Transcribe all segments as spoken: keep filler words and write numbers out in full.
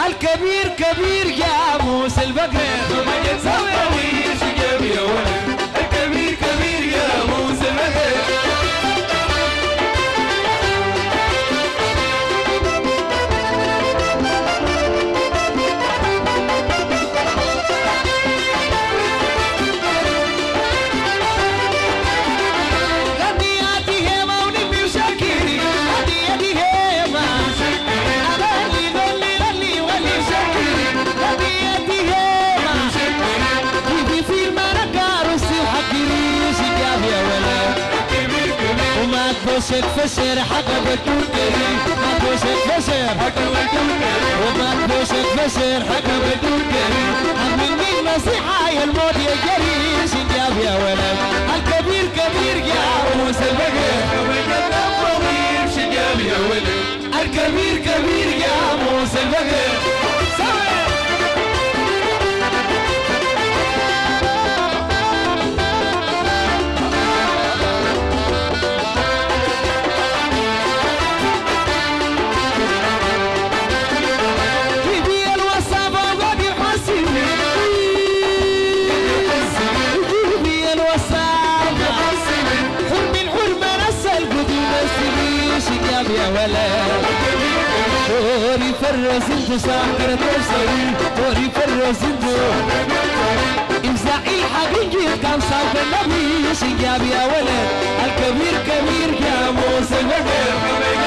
الكبير كبير يا موسى البقر ما يتسويش جاب يا ولد الكبير كبير يا موسى البقر تبوسك فسر حق بتوكري ما تبوسك فسر حق بتوكري وما تبوسك فسر حق بتوكري مني النصيحة يا الموت يا جري سنجاب يا ولد الكبير كبير يا موسى البقر الكبير سنجاب يا ولد الكبير كبير يا موسى البقر يا ولد دوري فرز انت ساكر ترسلي دوري فرز انت امزعي الحقيقي كان صاحب النبي سنجاب يا ولد الكبير كبير يا موسى البقر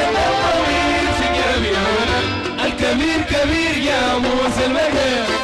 الكبير كبير يا موسى البقر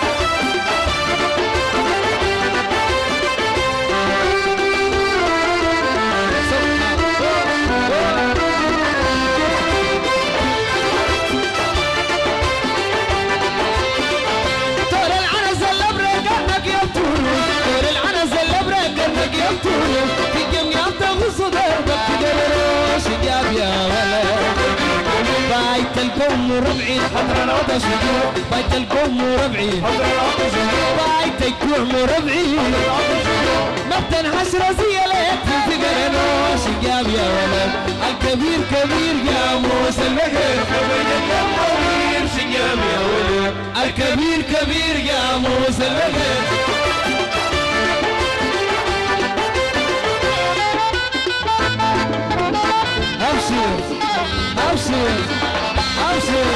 في جميع صدر بكدروش جاب يا ولد بايت القوم وربعي حضر العطش بايت القوم وربعي بايت القوم وربعي مبتن حشرة زي ليك في قرنوش جاب يا ولد الكبير كبير يا موسى البقر الكبير سنجاب يا ولد الكبير كبير يا موسى البقر أبشر أبشر أبشر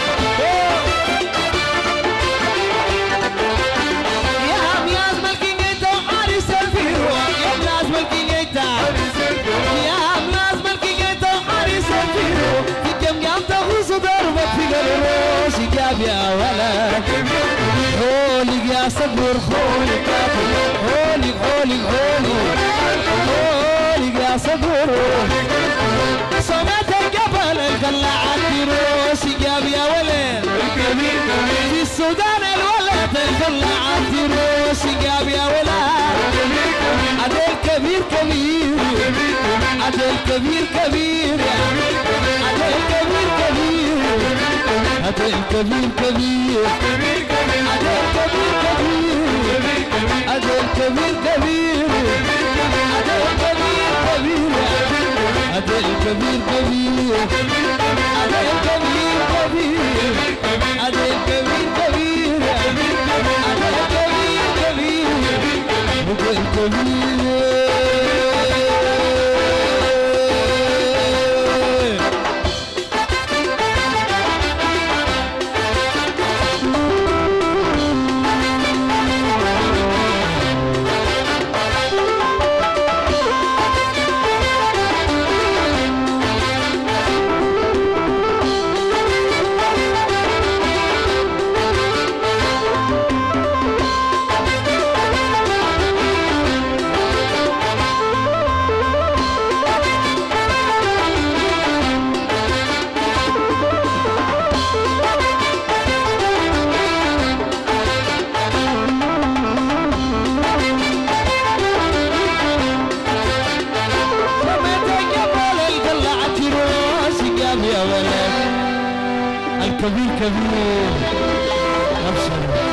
يا عم يا أزمل كينيتا وحارس الفيرو يا عم يا أزمل كينيتا يا عم يا أزمل كينيتا وحارس الفيرو في كم جام تغوص ضربك في قلبوش جاب يا ولد خولك يا صبر خولك خولك خولك خولك خولك يا صبر صمت الجبل القلعة تروس جاب يا ولد الكبير كبير في السودان الولد القلعة تروس جاب يا ولد هذا الكبير كبير هذا الكبير كبير هذا الكبير كبير هذا الكبير كبير هذا الكبير كبير هذا الكبير كبير هذا الكبير كبير هذا الكبير كبير هذا الكبير كبير هذا الكبير كبير هذا الكبير كبير الكبير كبير أبشر